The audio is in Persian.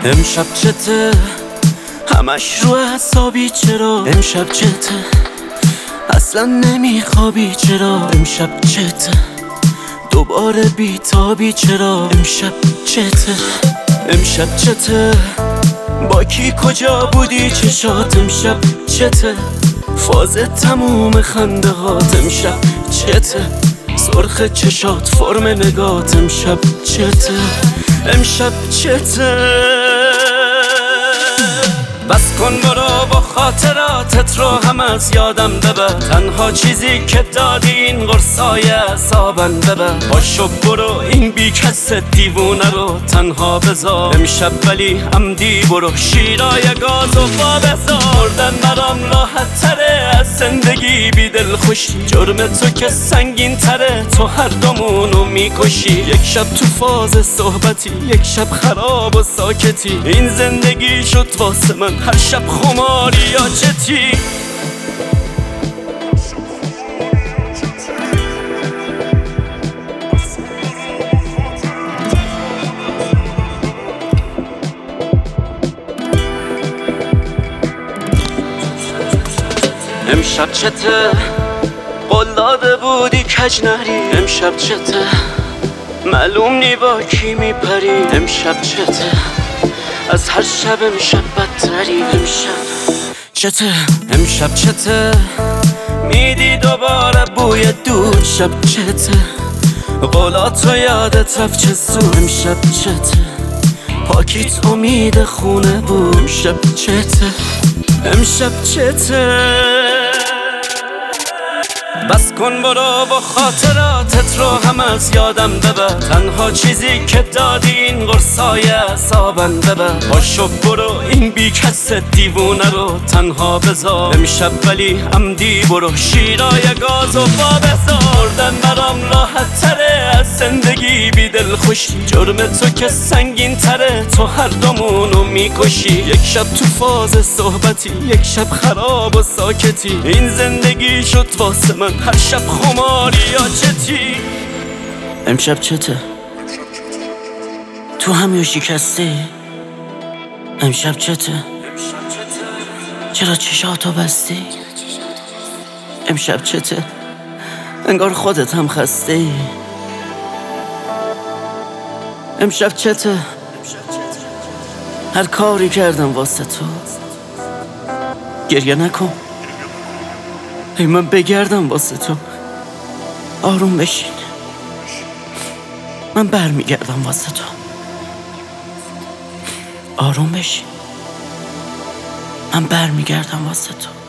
امشب چته همش رو حسابی، چرا امشب چته اصلا نمیخوابی، چرا امشب چته دوباره بیتابی، چرا امشب چته امشب چته با کی کجا بودی چشات امشب چته فاز تموم خنده هات امشب چته سرخ چشات فرم نگات امشب چته امشب چته بس کن برو با خاطراتت رو هم از یادم ببر، تنها چیزی که دادی این قرصای اعصابم ببر. باشو برو این بی کس دیوونه رو تنها بذار امشب، ولی عمدی برو شیرای گاز و با بذاردن برام راحت تره از زندگی بی دل خوشی. جرم تو که سنگین تره، تو هر دومونو میکشی. یک شب تو فاز صحبتی، یک شب خراب و ساکتی. این زندگی شد واسه من هر شب خماری یا چتی. امشب چته قول داده بودی کج نری، امشب چته معلوم نی با کی میپری. امشب چته از هر شب امشب بدتری. امشب چته امشب چته میدی دوباره بوی دود. شب چته قولاتو یادت رفت چه زود. امشب چته پاکیت امید خونه بود. امشب چته امشب چته بس کن برو با خاطراتت رو هم از یادم ببر، تنها چیزی که دادی این قرصای اعصابم ببر. باشو برو این بی کس دیوونه رو تنها بذار امشب، ولی عمدی برو شیرای گاز و با بذاردن برام راحت تره از زندگی بی دل خوشی. جرم تو که سنگین تره، تو هر دومونو میکشی. یک شب تو فاز صحبتی، یک شب خراب و ساکتی. این زندگی شد واسه من هر شب خماری یا چتی. امشب چته تو همیو شکستی. امشب چته چرا چشاتو بستی. امشب چته انگار خودت هم خستی. امشب چته هر کاری کردم واسه تو. گریه نکن ای من بگردم واسه تو. آروم بشین من برمیگردم واسه تو. آروم بشین من برمیگردم واسه تو.